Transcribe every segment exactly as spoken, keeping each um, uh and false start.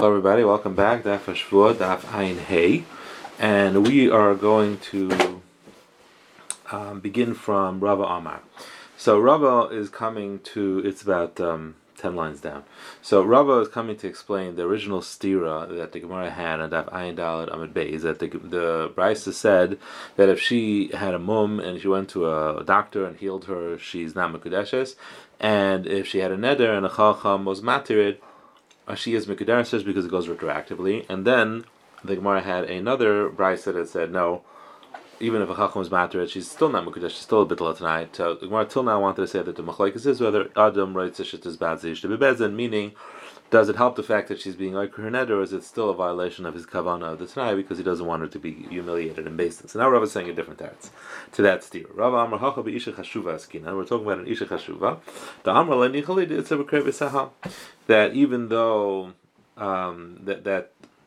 Hello everybody, welcome back. Daf Hashvua, Daf Ayin Hey, and we are going to um, begin from Rava Amar. So Rava is coming to, it's about um, ten lines down. So Rava is coming to explain the original stira that the Gemara had on Daf Ayin Daled Amud Beis, that the, the Brisa said that if she had a mum and she went to a doctor and healed her, she's not Mekudeshes, and if she had a neder and a chacham was matirid, she is Mekudaris because it goes retroactively. And then the Gemara had another brisa that said no, even if a chacham is matter, she's still not Mekudash, she's still a bittul tonight. So the Gemara till now wanted to say that the machlokes is whether Adam writes a shit is bad to be bezin, meaning does it help the fact that she's being like her neder, or is it still a violation of his kavanah of the tonight because he doesn't want her to be humiliated and based? So now Rav is saying a different teretz to that steer. Rav Amar Hacha be Isha Chashuva Askina. We're talking about an Isha Chashuva. The Amar Lenichali did Tzavakrev that even though um, that that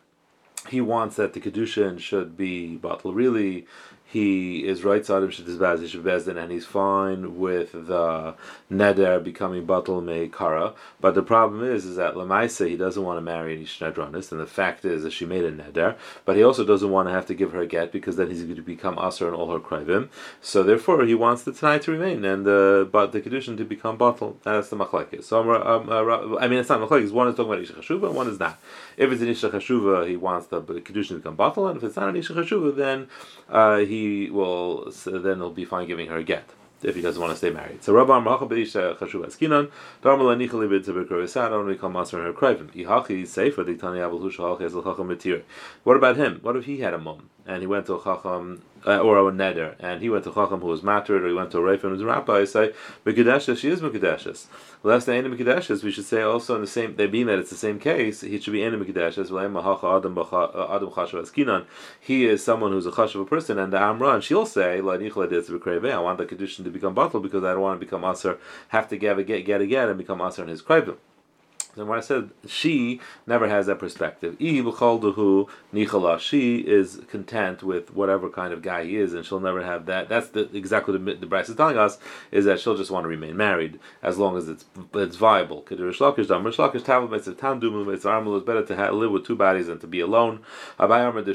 he wants that the kedushin should be batal, really he is right side of Shadizbaz Bezdin, and he's fine with the neder becoming batal meikara. But the problem is, is that Lamaisa he doesn't want to marry an Ish Nedranis, and the fact is that she made a neder, but he also doesn't want to have to give her a get because then he's going to become aser in all her krivim. So therefore, he wants the Tanai to remain and uh, but the kedushin to become batal. That's the machlekes. So um, uh, I mean, it's not machlekes. One is talking about Isha Chashuva, one is not. If it's an Isha Chashuva, he wants the kedushin to become batal, and if it's not an Isha Chashuva, then uh, he He will so then he'll be fine giving her a get if he doesn't want to stay married. So Rabbi Amar Beisha Chashuv Askinan, Darmala Nichali Bid Tzibur Isad, only call master her krivim. Ihachi Sefer Diktani Abul Husha Halches Chacham Mitir. What about him? What if he had a mum and he went to a Chacham uh, or a neder, and he went to Chacham who was mattered, or he went to a Reif and was a rabbi? I say Mekudeshes, she is Mekudeshes. Less than any Mekudeshes, we should say also in the same. They being that it's the same case, he should be any Mekudeshes. Adam Chashuv Askinan. He is someone who's a chashuv a person, and the Amra, and she'll say, I want the kedushin to become batal because I don't want to become aser, have to get get get again and become aser in his krivim. And when I said she never has that perspective. She is content with whatever kind of guy he is, and she'll never have that. That's the, exactly what the, the Bryce is telling us, is that she'll just want to remain married as long as it's it's viable. It's better to have, live with two bodies than to be alone. Even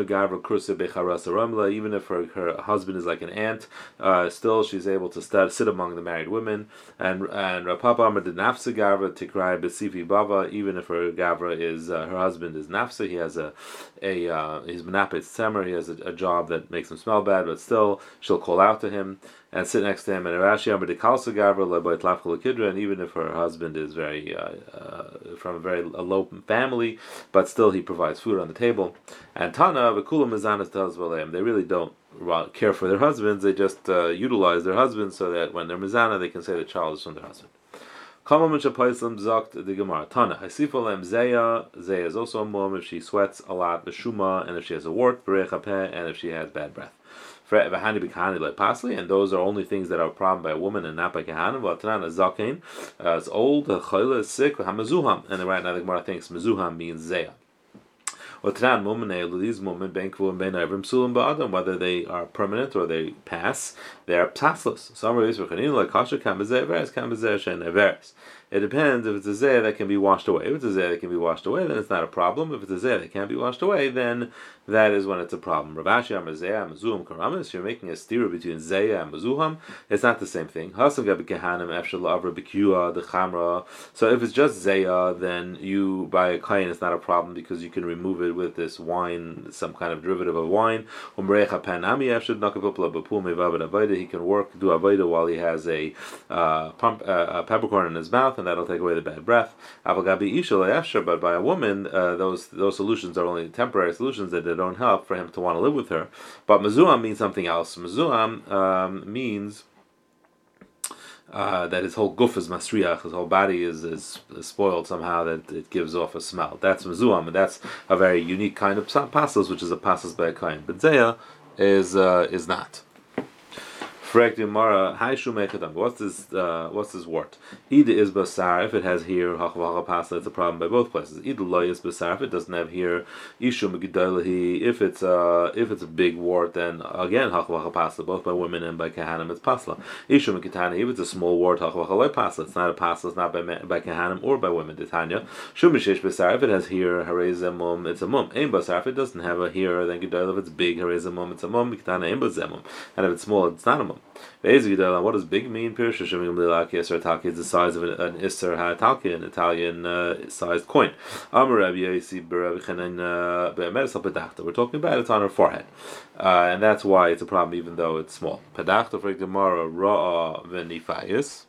if her, her husband is like an ant, uh, still she's able to st- sit among the married women. And and Rapapa Amar did nafsa gavra tikrai b'sifi bava, even if her gavra is uh, her husband is nafsa, he has a a uh, he's menapet semer, he has a, a job that makes him smell bad, but still she'll call out to him and sit next to him. And Rashi Amar dekalsa gavra leboy tlafchol kidra, and even if her husband is very uh, uh, from a very a low family, but still he provides food on the table. And Tana v'kulam mizanas tells v'aleim, they really don't care for their husbands, they just uh, utilize their husbands so that when they're mizana they can say the child is from their husband. Kama Mishapaislam Zakt the Gemara Tana Hasifalem Zeya. Zeya is also a mum if she sweats a lot, Beshuma, and if she has a wart, Berechapeh, and if she has bad breath. Vahani Bikahani like Pasli, and those are only things that are a problem by a woman and not by Kahana. But Tanan is Zakin, uh, it's old, Chayla is sick, Hamazuham, and right now the Gemara thinks Mazuham means Zeya. These women, whether they are permanent or they pass, they are ptasless. It depends if it's a zeh that can be washed away. If it's a zeh that can be washed away, then it's not a problem. If it's a zeh that can't be washed away, then that is when it's a problem. Ravashi Amar Zeya Mazuham Karamis. You're making a stira between Zeya and Mazuham. It's not the same thing. So if it's just Zeya, then you buy a kain, it's not a problem because you can remove it with this wine, some kind of derivative of wine. He can work, do avodah while he has a uh, pump, uh, a peppercorn in his mouth, and that'll take away the bad breath. But by a woman, uh, those those solutions are only temporary solutions that they don't help for him to want to live with her. But Mazuam means something else. Mazuam um, means uh, that his whole guf is masriach, his whole body is, is, is spoiled somehow, that it gives off a smell. That's Mazuam, and that's a very unique kind of pastos, which is a pastos by a kain. But Zeya is uh, is not. Frek Gemara, Hai Shumei Chadam. What's this? Uh, what's this wart? Ida is basar. If it has here hachvacha pasla, it's a problem by both places. Ida loy is basar. If it doesn't have here ishum gedolahi. If it's uh if it's a big wart, then again hachvacha pasla, both by women and by kahanim, it's pasla. Ishum gedolhi. If it's a small wart, hachvacha loy pasla. It's not a pasla. It's not by by kahanim or by women. Titania. Shum mishesh basar. If it has here harei mum, it's a mum. Ein basar. If it doesn't have a here, then gedolhi. If it's big harei mum, it's a mum. Kitana ein bazemum. And if it's small, it's not a mum. What does big mean? It's the size of an Isser HaTalki, an Italian uh, sized coin. We're talking about it's on her forehead. Uh, and that's why it's a problem even though it's small. Pedachta for Gemara Ra'a Venifayis.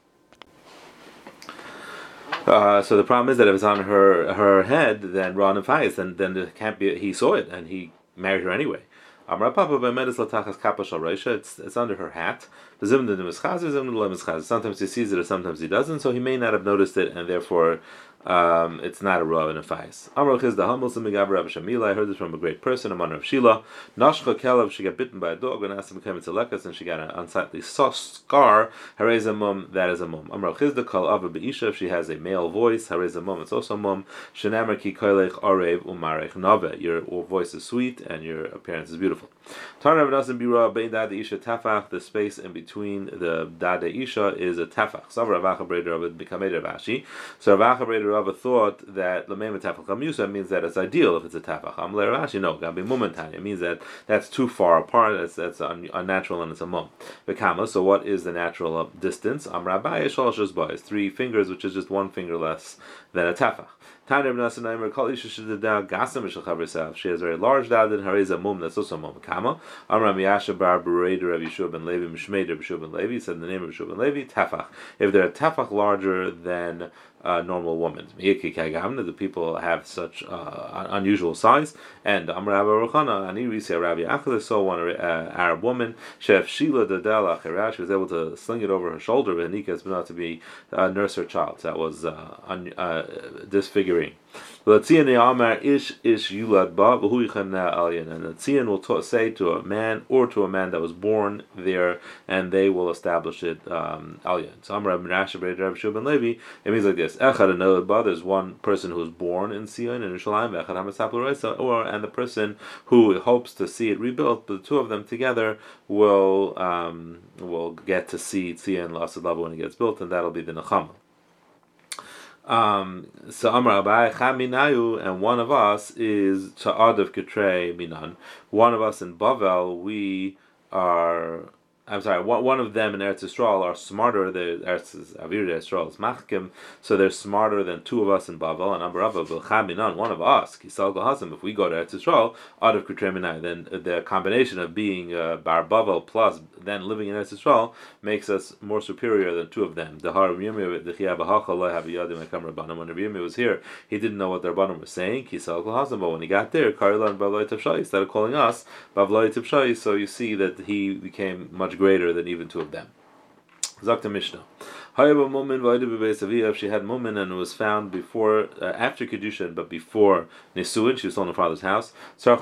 Uh, so the problem is that if it's on her her head, then Ra'a Venifayis, then then it can't be. He saw it and he married her anyway. It's it's under her hat. Sometimes he sees it or sometimes he doesn't, so he may not have noticed it, and therefore um, it's not a raw and a fais. I heard this from a great person, a man of Shila. Nashcha Kelev, she got bitten by a dog, and asked him to come into Lekas, and she got an unsightly scar. Harez a mum, that is a mum. Amar Chizda Kal Ava Beisha, if she has a male voice, Harez a mum, it's also a mum. Shenamer Ki Koilech Arev Umarech Nave, your voice is sweet and your appearance is beautiful. Tarnav doesn't be raw, Bein Dada Isha Tafach, the space in between the Dada Isha is a Tafach. So Ravacha Breder Rav Bikamed Ravashi. So Ravacha Breder Rav thought that Lamem Tafach Kamusa means that it's ideal if it's a Tafach. Amle Ravashi, no, Gabi Mumentani. It means that that's too far apart, that's, that's un, unnatural and it's a mum. Bekama, so what is the natural distance? Amrabai Shalosh Ba is three fingers, which is just one finger less than a Tafach. She has a very large dad and her is a mum that's also a mum. Kama Amram Yasha Bar Bereder Rav Yeshua ben Levi Mishmeder Yeshua ben Levi said the name of Yeshua ben Levi Tafach. If they're a tafach larger than a normal woman, the people have such uh, unusual size. And Amr Abba Rochana and Irisi Rabbi Achilles saw one uh, Arab woman. Chef Sheila Dadela Cherash was able to sling it over her shoulder, and Nika is not to be uh, nurse her child. So that was uh, un, uh, disfiguring. And the Tzion will ta- say to a man or to a man that was born there, and they will establish it um, Alyan. So Amr Rabbi Menashe B'Rei Rabbi Shua ben Levi, it means like this: Echad Anod, there's one person who was born in Tzion in Yerushalayim, Echad Hamatzap L'Reisa, or and the person who hopes to see it rebuilt. The two of them together will um, will get to see Tzion L'Asad Lava when it gets built, and that'll be the Nechama. Um, so Amar Abai Chaminayu, and one of us is Ta'adav Ketrei Minan. One of us in Bavel, we are. I'm sorry. One, one of them in Eretz Yisrael are smarter. The Eretz Avir Yisrael is Machkim, so they're smarter than two of us in Bavel. And Amar Abba Chaminan, one of us, Kisal Gahasim. If we go to Eretz Yisrael, Adav Ketrei Minan, then the combination of being uh, Bar Bavel plus then living in Eretz Yisrael makes us more superior than two of them. The Har Yirmiyah, the Chia B'Hacha Lo Haviyadim Ekam Rabbanim. When Yirmiyah was here, he didn't know what the Rabbanim were saying. Kisal Gahasim, but when he got there, Karilan Bavloi Tavshai, he started calling us Bavloi Tavshai. So you see that he became much greater than even two of them. Zakta Mishnah. If she had mumin and it was found before, uh, after Kedushin, but before Nisuin, she was still in her father's house,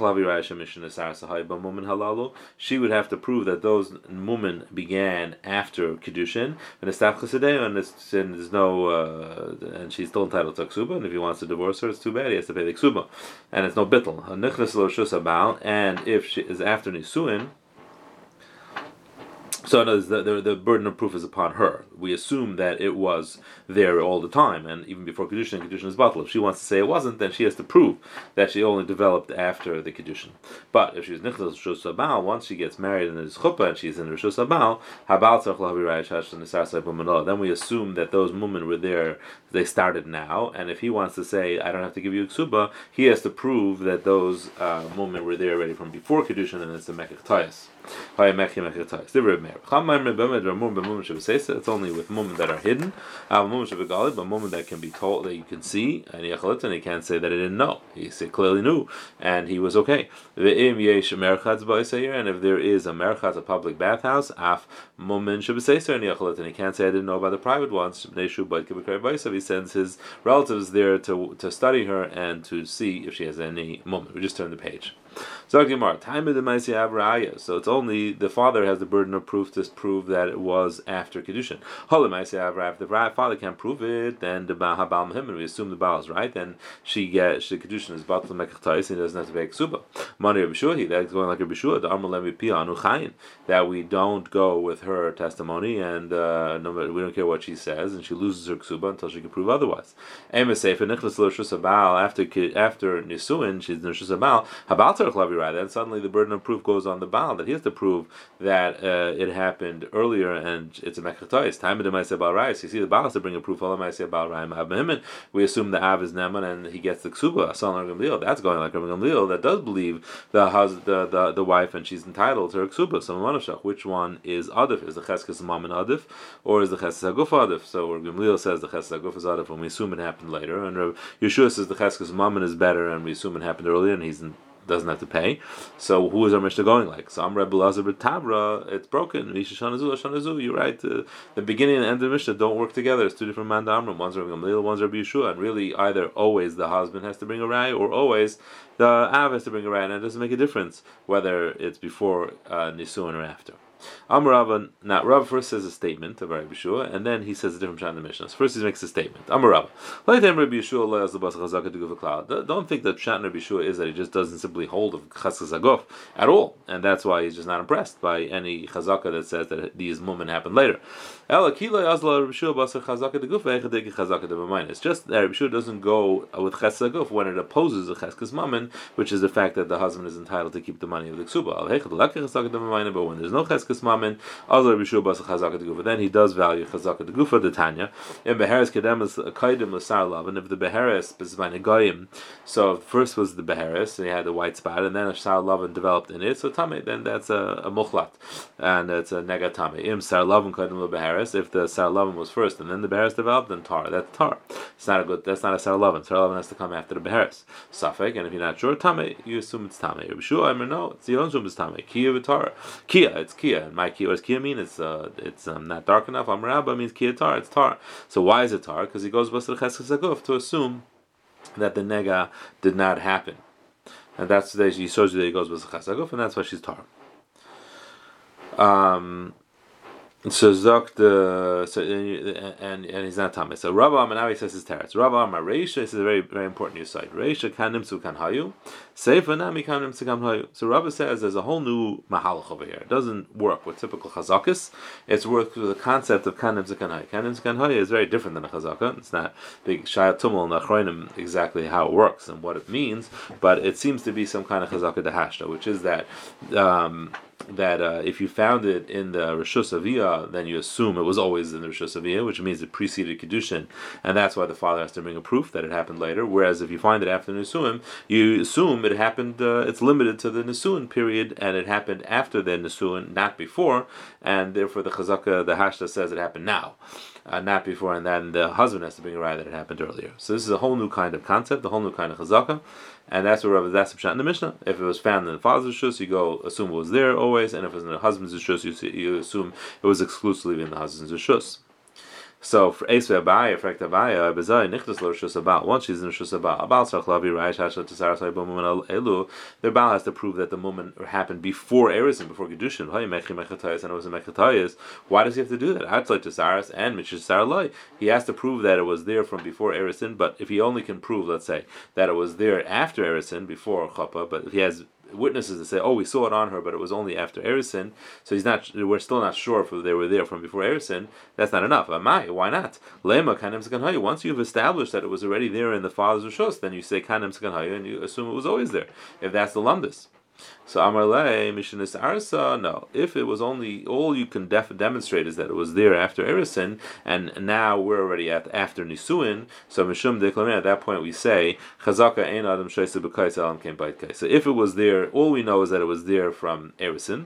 she would have to prove that those mumin began after Kedushin, and it's, and there's no, uh, and she's still entitled to ksuba, and if he wants to divorce her, it's too bad, he has to pay the ksuba, and it's no bittel. And if she is after Nisuin, so no, the, the the burden of proof is upon her. We assume that it was there all the time, and even before Kedushin, Kedushin is batal. If she wants to say it wasn't, then she has to prove that she only developed after the Kedushin. But if she's nichlas Rishus Habal, once she gets married and there's chuppah and she's in Rishus Habal, Habal tzarich lahavi raya shash nisar say b'manah. Then we assume that those women were there, they started now, and if he wants to say, I don't have to give you a ksuba, he has to prove that those uh, women were there already from before Kedushin, and it's a mekach tayas. It's only with mumen that are hidden, but mumen that can be told, that you can see, and he can't say that he didn't know. He clearly knew, and he was okay. And if there is a merchatz, a public bathhouse, af mumen and he can't say I didn't know about the private ones. He sends his relatives there to to study her and to see if she has any mumen. We just turn the page. So time of the Maisi Avraya. So it's only the father has the burden of proof to prove that it was after Kedushin. If the father can't prove it, then the Baal Mahim, we assume the Baal is right, then she gets the Kedushin is Batal Mekachtais, and he doesn't have to pay Ksuba. Mani Rabbi Shua, that's going like Rabbi Shua, the Armalemi Pia Anu Chayin, that we don't go with her testimony, and uh, no matter, we don't care what she says, and she loses her Ksuba until she can prove otherwise. After after Nisuin, she's Nishus Baal, Habal Terech Lavi Rai, then suddenly the burden of proof goes on the Baal, that he has to prove that uh, it happened earlier and it's a Mekachtais. Time of the Maisi Baal Rai. So you see the Baal has to bring a proof, all the Maisi Baal Rai Mahabahim, we assume the Av is Neman and he gets the Ksuba, Asan Gamliel. That's going like Rabbi Gamliel, that does believe the husband, the, the, the wife, and she's entitled to her Ksuba. So Manashach, which one is Adif? Is the Cheskes Mam and Adif, or is the Cheskes Haguf Adif? So Rabbi Gamliel says the Cheskes Haguf is Adif, and we assume it happened later, and Rabbi Yeshua says the Cheskes Mam is better, and we assume it happened earlier, and he's in, doesn't have to pay. So who is our Mishnah going like? So I'm Rebbe Lazar B'Tavra, it's broken. You're right. Uh, the beginning and end of the Mishnah don't work together. It's two different man Amram. One's Rabbi Gamliel, one's Rabbi Yeshua. And really, either always the husband has to bring a rai, or always the Av has to bring a rai, and it doesn't make a difference whether it's before uh, Nisuin or after. Amar Rava, now Rav first says a statement of Rabbi Yeshua, and then he says a different shot in the Mishnah. So first he makes a statement. Amar Rava, don't think that shot in Rabbi Yeshua is that he just doesn't simply hold of Cheskes Haguf at all, and that's why he's just not impressed by any chazaka that says that these moment happened later. It's just that Rabbi Yeshua doesn't go with Cheskes Haguf when it opposes the Cheskes Mammon, which is the fact that the husband is entitled to keep the money of the Ksuba. But when there's no Cheskes Mammon, then he does value Chazaka de Gufa, the Tanya. In Beheres Kedemus Kaidim Lasar Lavan, if the Beheres is by Negayim, so first was the Beheres, and he had a white spot, and then a Sar Lavan developed in it, so Tame, then that's a, a Mukhlat, and it's a Negatame. Im Sar Lavan Kaidim Beheres, if the Sar Lavan was first, and then the Beheres developed, then Tar, that's Tar. It's not a good, that's not a Sar Lavan. Sar Lavan has to come after the Beheres. Safek, and if you're not sure, Tame, you assume it's Tame. Rabbi Shua, I mean, no, it's, you don't assume it's Tame. Kia Vitar. Kia, it's Kia. And my Kia, what does Kia mean? It's uh, it's um, not dark enough. Amrabba means Kia Tar, it's Tar. So why is it Tar? Because he goes to the Cheskes Haguf to assume that the Nega did not happen. And that's the he shows you that he goes with the Cheskes Haguf, and that's why she's Tar. Um So Zok the so and and he's not Thomas. So Rabba Amanawi says his teretz. Rabba Amar Reisha, this is a very very important new side. Reisha kanim su kan hayu, Seifa nami kanim su kan hayu. So Rabba says there's a whole new mahalach over here. It doesn't work with typical chazakas. It's worked with the concept of kanim su kan hayu. Kanim su kan hayu is very different than a chazaka. It's not big shayat tumul and achronim exactly how it works and what it means, but it seems to be some kind of chazaka dehashta, which is that. Um, that uh, if you found it in the Rishus Aviyah, then you assume it was always in the Rishus Aviyah, which means it preceded Kedushin, and that's why the father has to bring a proof that it happened later. Whereas if you find it after Nisuim, you assume it happened, uh, it's limited to the Nisuin period, and it happened after the Nisuin, not before, and therefore the Chazaka, the Hashta says it happened now. Uh, not before, and then the husband has to bring a raya that it happened earlier. So this is a whole new kind of concept, a whole new kind of chazaka, and that's what Rabbi that's the pshat in the Mishnah. If it was found in the father's shus, you go assume it was there always, and if it was in the husband's shus, you, you assume it was exclusively in the husband's shus. So for Esve Abaya, for Abaya, Bezai Nichtas Lo Shus Abal. Once she's in Shus Abal, Abal Sarach Lavi Raish Hashat Tsar Sai Bomuman Elu. Their Baal has to prove that the moment happened before Erison, before Kedushin. Hay Mechi Mechatayis, and it was a Mechatayis. Why does he have to do that? Outside Tsaras and Mish Tsar Lai, he has to prove that it was there from before Erison. But if he only can prove, let's say, that it was there after Erison, before Chapa, but if he has witnesses that say, "Oh, we saw it on her, but it was only after Erison," so he's not. We're still not sure if they were there from before Erison. That's not enough. Amai, why not? Lema kanem sekanhayu. Once you've established that it was already there in the father's rishos, then you say kanem sekanhayu, and you assume it was always there. If that's the lumdus. So Amar Le Mishinis Arsa, no. If it was only all you can def- demonstrate is that it was there after Erison, and now we're already at after Nisuin. So Mishum Deklamer, at that point we say Chazaka Ein Adam Shaisa B'Kais Alam Kem Bait Kais. So if it was there, all we know is that it was there from Erison.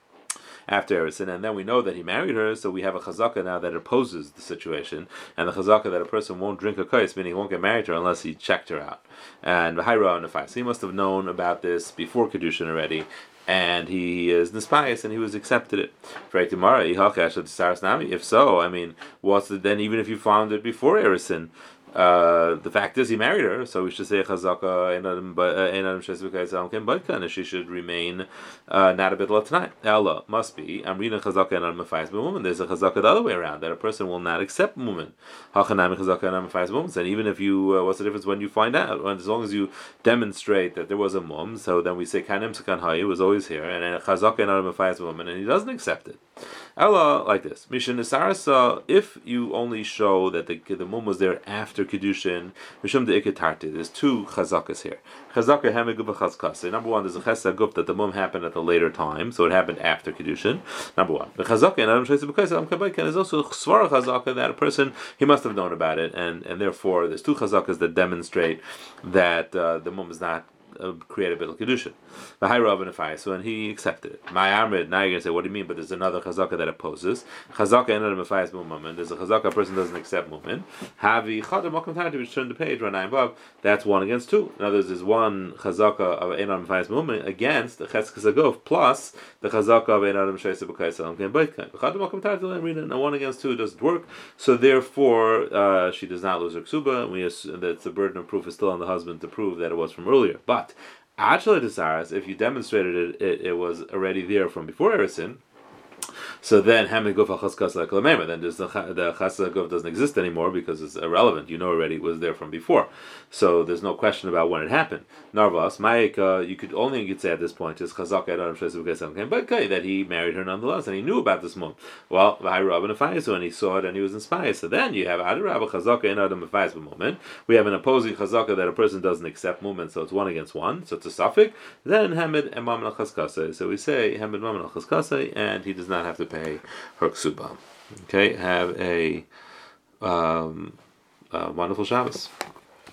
After Erison, and then we know that he married her, so we have a chazaka now that opposes the situation, and the chazaka that a person won't drink a kais, meaning he won't get married to her unless he checked her out. And v'hayra nefais, he must have known about this before Kedushin already, and he is nispayas, and he was accepted it. If so, I mean, what's the, then even if you found it before Erison, Uh, the fact is, he married her, so we should say chazaka and she should remain uh, not a bitla tonight. Ella must be amrina chazaka and mefayis woman. There's a chazaka the other way around, that a person will not accept woman. Hachanami chazaka and mefayis woman. And even if you, uh, what's the difference when you find out? As long as you demonstrate that there was a mum, so then we say kanim sekan hayi was always here, and a chazaka and mefayis woman, and he doesn't accept it. Ella like this. Mishin Nisarasa, if you only show that the the mum was there after Kiddushin, Mishum de Iketarti, there's two chazakas here. Chazaka Hemegub Chazkase. Number one, there's a chesaguf that the mum happened at a later time, so it happened after Kiddushin. Number one. The chazaka and Adam Shaisu B'Kaisa Am is also Svara chazaka, that a person, he must have known about it, and, and therefore there's two chazakas that demonstrate that uh, the mum is not Uh, create a bit of kedusha. The high Rav and Efai, so and he accepted it. My Amrid, now you're gonna say, what do you mean? But there's another chazaka that opposes. Chazaka and Efai is mu'min. There's a chazaka, a person doesn't accept mu'min. Havi chadam makom tarti, which turn the page right nine above. That's one against two. In other words, there's one chazaka of Einam Efai is mu'min against the cheskes agov plus the chazaka of Einam Shaisa B'Kaisa Amkein B'Kain. Chadam makom tarti l'emrina. Now one against two doesn't work, so therefore uh, she does not lose her ksuba. We assume that the burden of proof is still on the husband to prove that it was from earlier, but actually, if you demonstrated it, it, it was already there from before Erisin. So then, Hamid Guf Chaskas like Lamema, then the the Chaskas Guf doesn't exist anymore because it's irrelevant. You know already it was there from before. So there's no question about when it happened. Narvas, Ma'ika, you could only you could say at this point is Chazak Adam Shesuk but that he married her nonetheless and he knew about this mum. Well, Vahirab and Afaisu, and he saw it and he was inspired. So then you have Adirab Chazaka and Adam Afais moment. We have an opposing Chazaka that a person doesn't accept movement, so it's one against one, so it's a suffix. Then Hamid and Maman Chaskase. So we say Hamid Maman Chaskase, and he does not have to pay her ksuba. Okay, have a um, uh, wonderful Shabbos.